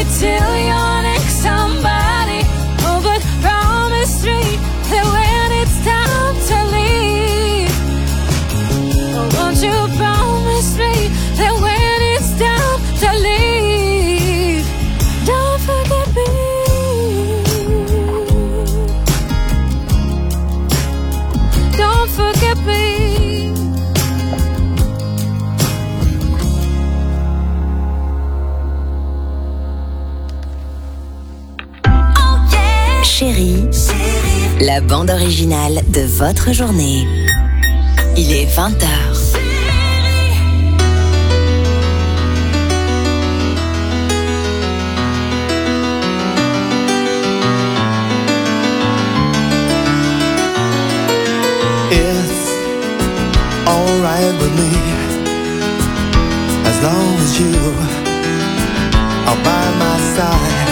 till you're next somebody. Oh, but promise me that when it's time to leave, oh, won't you promise me that when it's time to leave, don't forget me. Don't forget me. Chérie, la bande originale de votre journée. Il est 20h. It's alright with me, as long as you are by my side.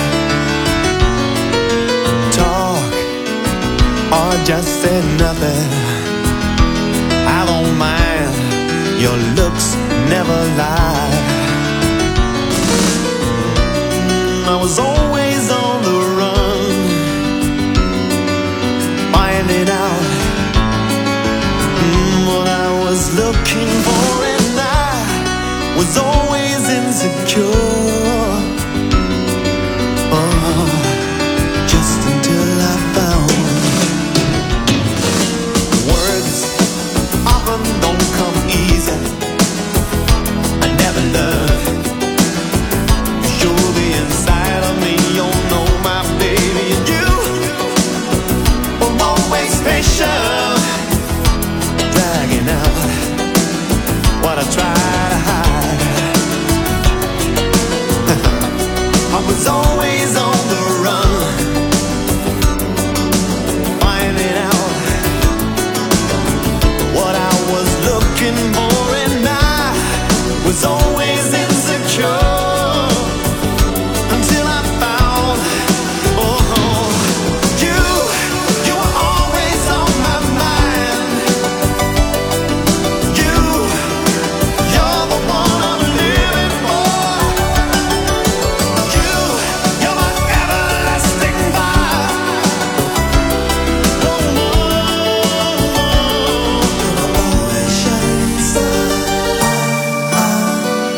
Talk or just say nothing, I don't mind, your looks never lie. I was always on the run, finding out what I was looking for, and I was always insecure. Oh, just until I found words often don't come easy. I never learned. You'll be inside of me, you'll know my baby, and you were always patient, dragging out what I try to hide. I was always on the run, finding out what I was looking for, and I was always insecure until I found, oh, you were always on my mind. You're the one I'm living for. You're my everlasting fire. Oh, you're my always shining star.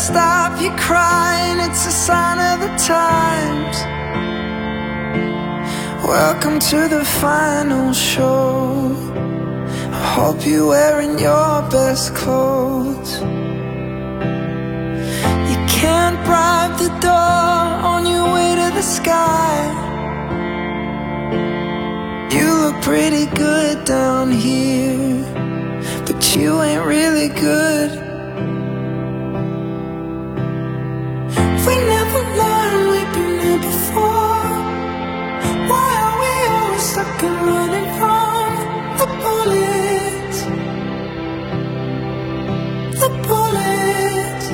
stop you crying, it's a sign of the times. Welcome to the final show. I hope you're wearing your best clothes. You can't bribe the door on your way to the sky. You look pretty good down here, but you ain't really good. We never learned, we've been here before. Why are we always stuck and running from the bullets? The bullets.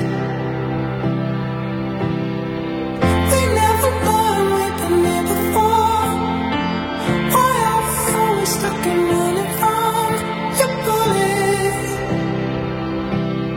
We never learned, we've been here before. Why are we always stuck and running from your bullets?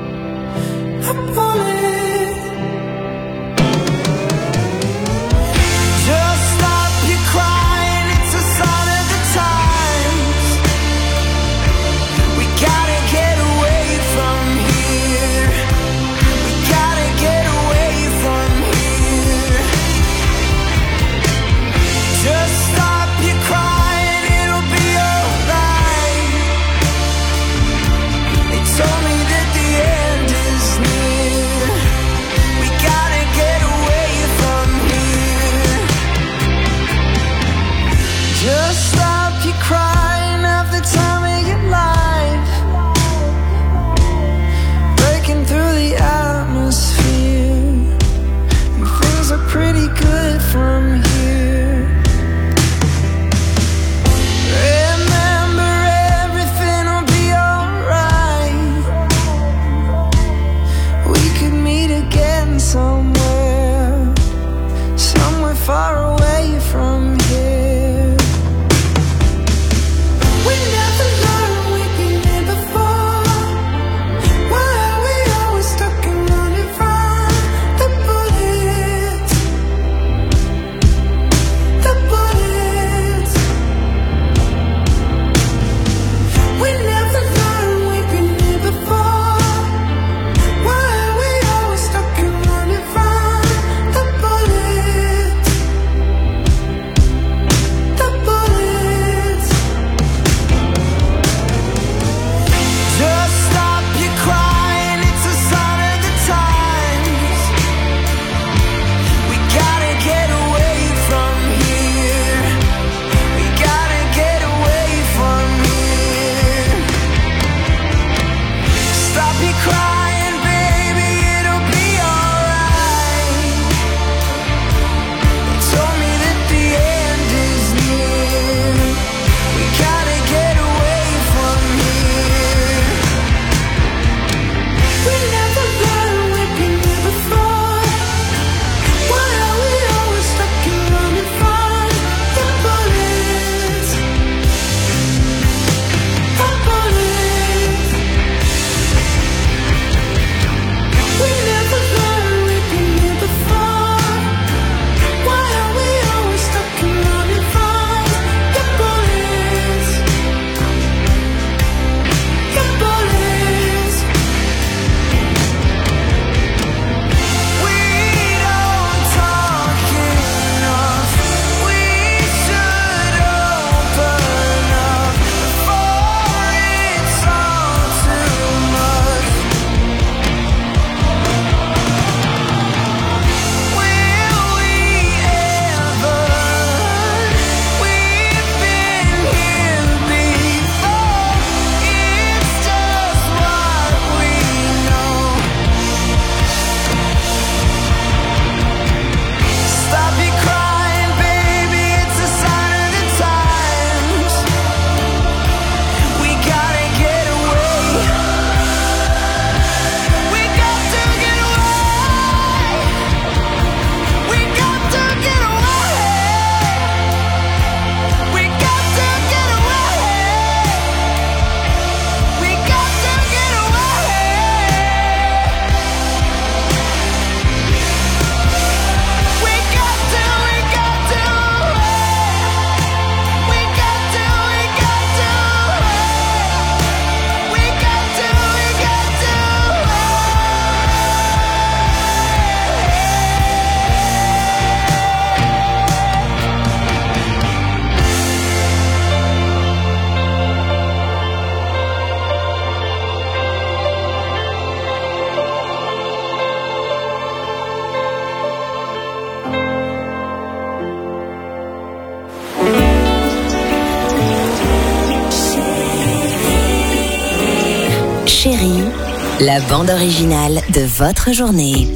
Chérie, la bande originale de votre journée.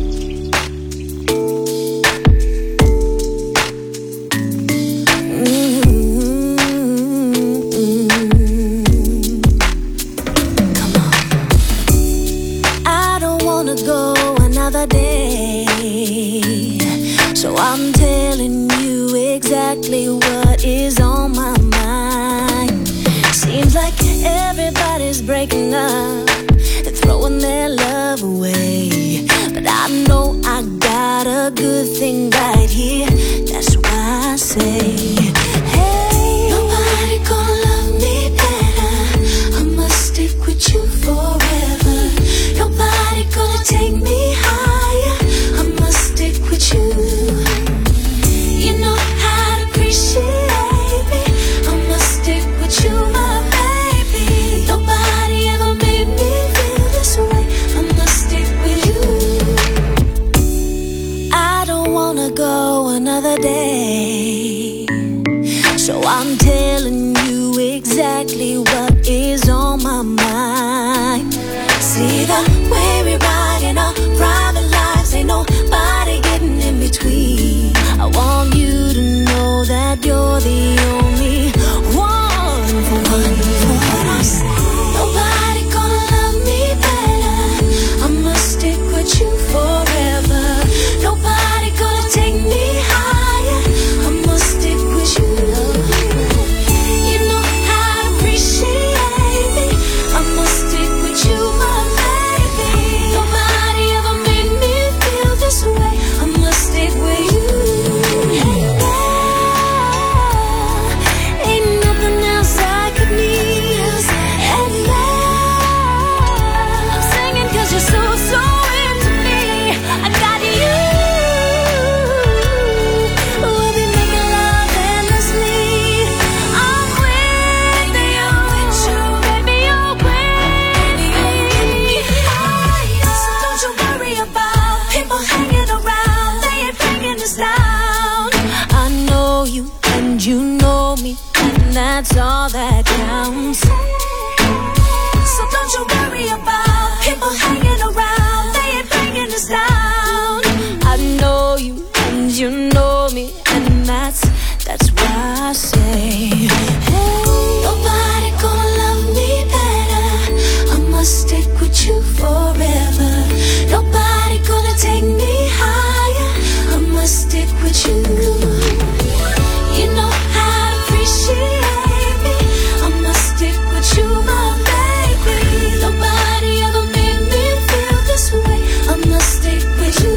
I don't wanna go another day, so I'm telling you exactly what is on my mind. Seems like everybody's breaking up and throwing their love away, but I know I got a good thing right here. That's why I say, hey, nobody gonna love me better. I must stick with you forever. Nobody gonna take me higher. I must stick with you. You know how to appreciate me. I must stick with you, my baby. Nobody ever made me feel this way. I must stick with you. I don't wanna go another day, so I'm telling you exactly what is on my mind. See the way we ride in our private lives, ain't nobody getting in between. I want you to know that you're the only one for what I say. Nobody gonna love me better. I must stick with you forever. Nobody gonna take me higher. I must stick with you. You know how to appreciate me. I must stick with you, my baby. Nobody ever made me feel this way. I must stick with you. Ain't nothing else I could need. And I'm singing 'cause you're so into me. I got you. We'll be making love endlessly. I'm with you, baby, you're with me. So don't you worry about people hanging around. They ain't bringing us down. I know you and you know me, and that's all that counts. So don't you worry about people hanging around. They ain't bringing us down. I know you and you know me, and that's why I say, hey, nobody gonna love me better. I must stick with you forever. Nobody gonna take me higher. I must stick with you. You know how to appreciate me. I must stick with you, my baby. Nobody ever made me feel this way. I must stick with you.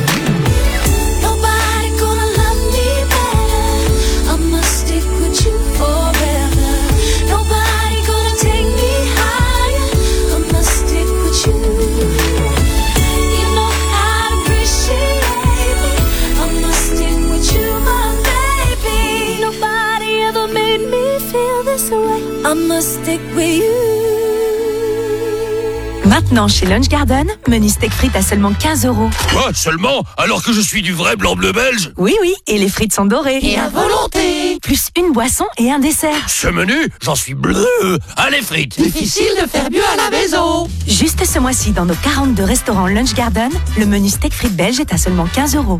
Nobody gonna love me better. I must stick with you forever. Nobody gonna take me higher. I must stick with you. You know how to appreciate me. I must stick with you, my baby. Nobody ever made me feel this way. I must stick with you. Maintenant, chez Lunch Garden, menu steak frites à seulement 15 €. Quoi, seulement? Alors que je suis du vrai blanc-bleu belge? Oui, et les frites sont dorées. Et à volonté. Plus une boisson et un dessert. Ce menu, j'en suis bleu. Allez, frites! Difficile de faire mieux à la maison. Juste ce mois-ci, dans nos 42 restaurants Lunch Garden, le menu steak frites belge est à seulement 15 €.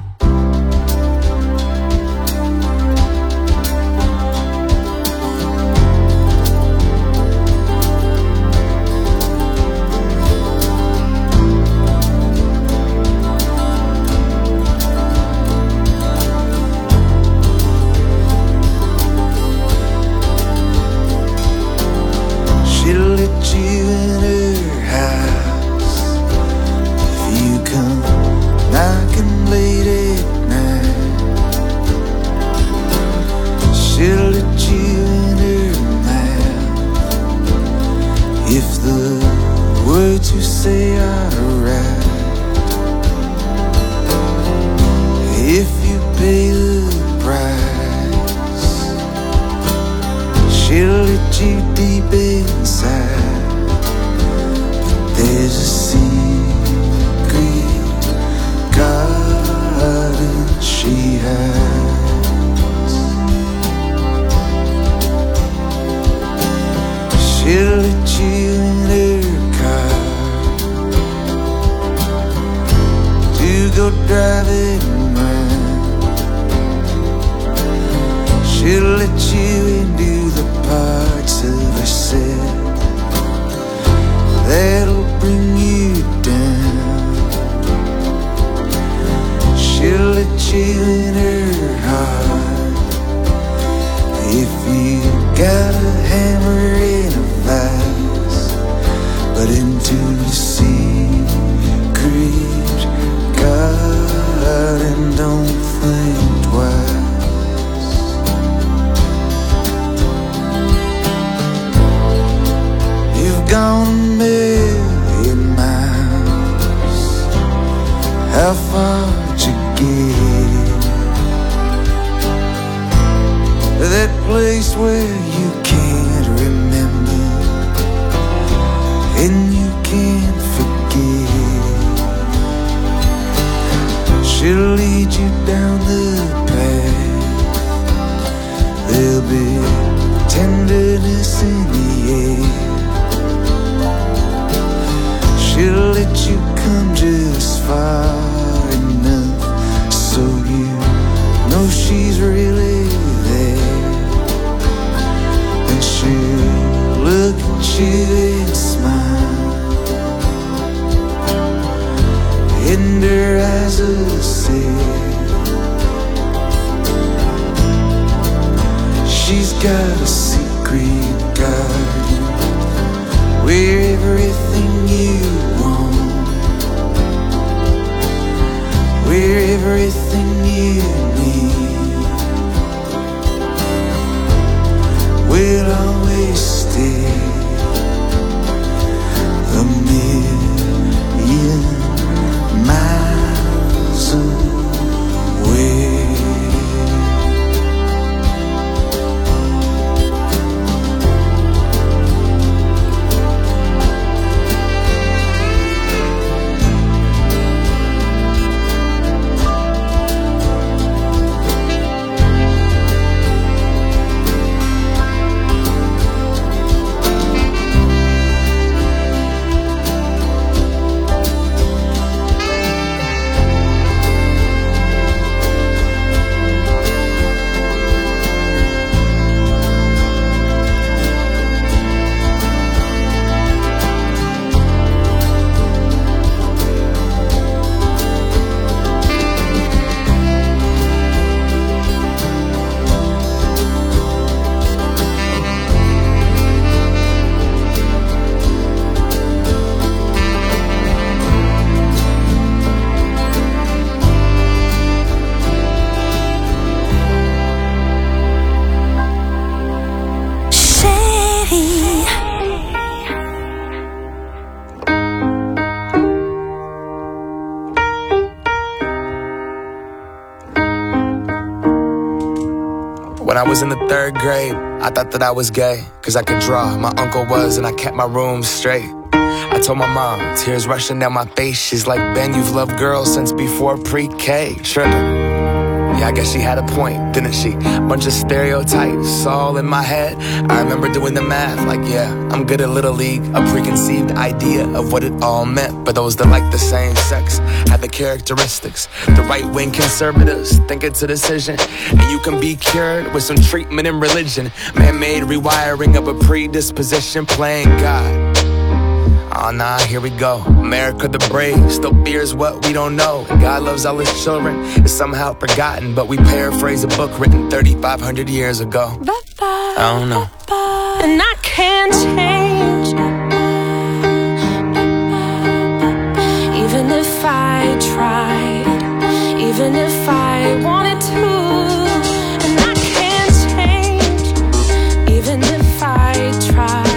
She'll let you in her house if you come knocking late at night. She'll let you in her mouth if the words you say are right. If you pay the price, she'll let you deep inside. But there's a secret garden she hides. She'll let you in her car but into the secret garden. Don't think twice. You've gone a million miles. How far'd you get? That place where you can't remember and you can't forget. She'll lead you down the path. There'll be tenderness in the air. She'll let you come just far enough so you know she's really there. And she'll look at you and smile, and her eyes will say she's got a secret garden where everything you want, where everything you need will always stay. A million miles away. When I was in the 3rd grade, I thought that I was gay, cause I could draw, my uncle was, and I kept my room straight. I told my mom, tears rushing down my face, she's like, Ben, you've loved girls since before pre-K. Trippin'. Yeah, I guess she had a point, didn't she? Bunch of stereotypes all in my head. I remember doing the math, like, yeah, I'm good at Little League. A preconceived idea of what it all meant. But those that like the same sex have the characteristics. The right-wing conservatives think it's a decision, and you can be cured with some treatment in religion. Man-made rewiring of a predisposition, playing God. Oh nah, here we go. America the brave still fears what we don't know. And God loves all his children. It's somehow forgotten, but we paraphrase a book written 3,500 years ago. I don't know. And I can't change, even if I tried, even if I wanted to. And I can't change, even if I tried.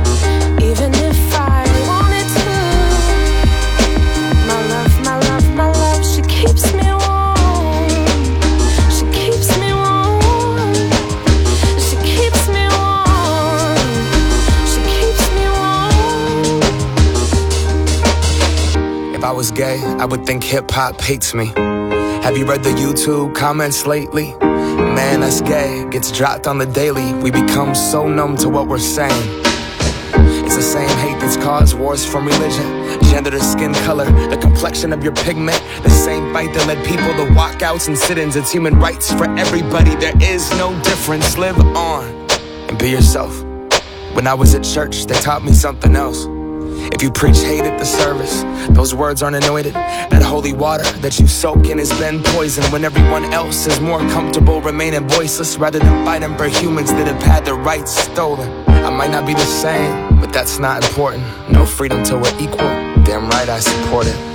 If I was gay, I would think hip-hop hates me. Have you read the YouTube comments lately? Man, that's gay, gets dropped on the daily. We become so numb to what we're saying. It's the same hate that's caused wars from religion, gender to skin color, the complexion of your pigment. The same fight that led people to walkouts and sit-ins. It's human rights for everybody, there is no difference. Live on and be yourself. When I was at church, they taught me something else. If you preach hate at the service, those words aren't anointed. That holy water that you soak in has been poisoned. When everyone else is more comfortable remaining voiceless, rather than fighting for humans that have had their rights stolen. I might not be the same, but that's not important. No freedom till we're equal. Damn right I support it.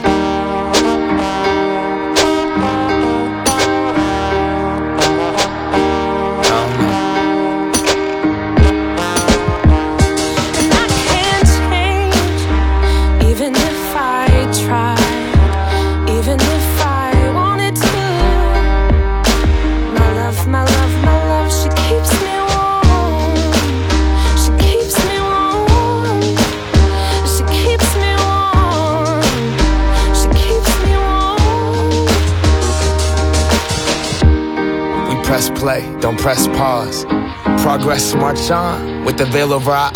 Press play, don't press pause. Progress march on with the veil over our